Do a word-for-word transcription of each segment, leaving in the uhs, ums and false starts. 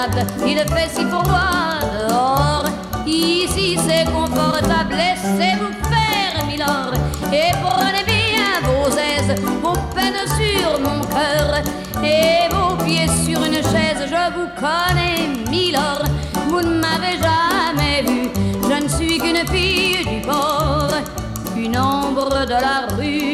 table, il fait si froid dehors. Ici c'est confortable, laissez-vous faire, milord, et prenez bien vos aises, vos peines sur mon cœur, et vos pieds sur une chaise. Je vous connais, milord, vous ne m'avez jamais vu, je ne suis qu'une fille du port, une ombre de la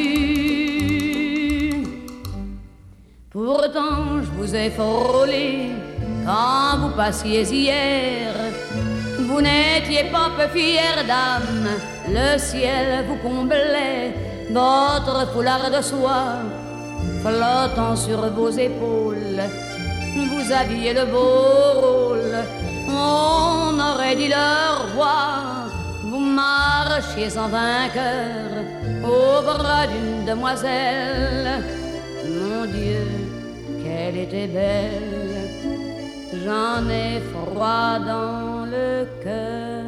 rue. Pourtant je vous ai frôlé quand vous passiez hier. Vous n'étiez pas peu fière d'âme, le ciel vous comblait, votre foulard de soie flottant sur vos épaules. Vous aviez le beau rôle, on aurait dit le roi. Vous marchiez en vainqueur au bras d'une demoiselle. Mon Dieu, qu'elle était belle, j'en ai froid dans le cœur.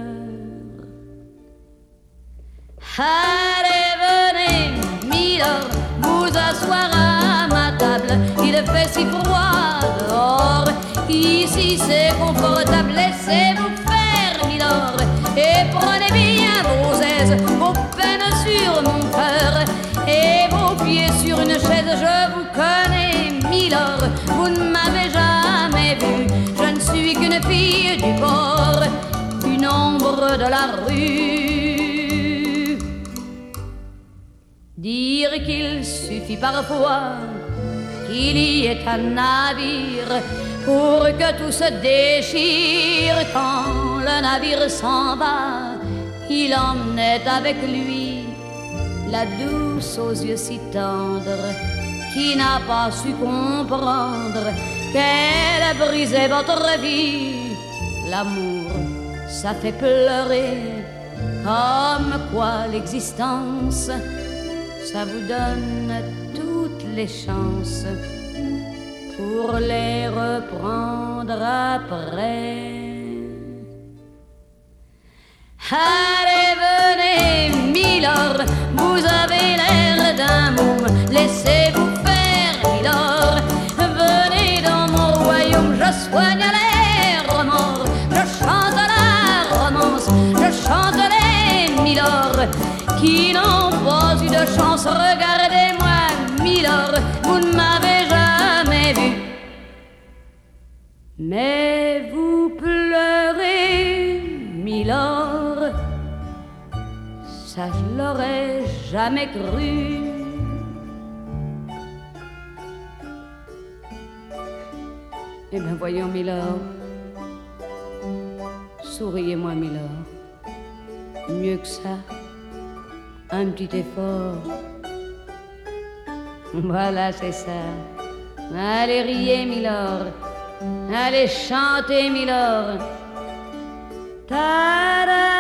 Allez, venez, milord, vous asseoir à ma table, il fait si froid dehors. Ici c'est confortable, laissez-vous faire, milord, et prenez bien vos aises, vos peines sur mon cœur, et vos pieds sur une chaise. Je vous connais, milord, vous ne m'avez jamais vu, je ne suis qu'une fille du port, une ombre de la rue. Dire qu'il suffit parfois qu'il y ait un navire pour que tout se déchire. Quand le navire s'en va, il emmenait avec lui la douce aux yeux si tendres, qui n'a pas su comprendre qu'elle brisait votre vie. L'amour, ça fait pleurer, comme quoi l'existence, ça vous donne toutes les chances pour les reprendre après. Allez, venez, milord, vous avez l'air d'un môme, laissez-vous faire, milord. Venez dans mon royaume, je soigne les remords, je chante la romance, je chante les milords qui n'ont pas eu de chance. Regardez-moi, milord, vous ne m'avez jamais vu, mais vous pleurez, milord, ça je l'aurais jamais cru. Eh bien voyons, milord, souriez-moi, milord, mieux que ça, un petit effort. Voilà, c'est ça. Allez, riez, milord, allez, chantez, milord. Ta-da!